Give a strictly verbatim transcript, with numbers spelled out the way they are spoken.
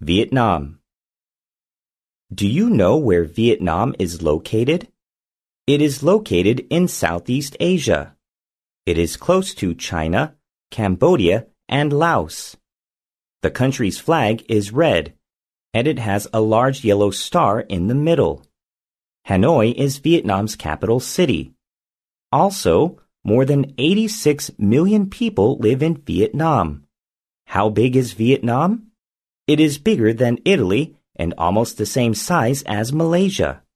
Vietnam. Do you know where Vietnam is located? It is located in Southeast Asia. It is close to China, Cambodia, and Laos. The country's flag is red, and it has a large yellow star in the middle. Hanoi is Vietnam's capital city. Also, more than eighty-six million people live in Vietnam. How big is Vietnam? It is bigger than Italy and almost the same size as Malaysia.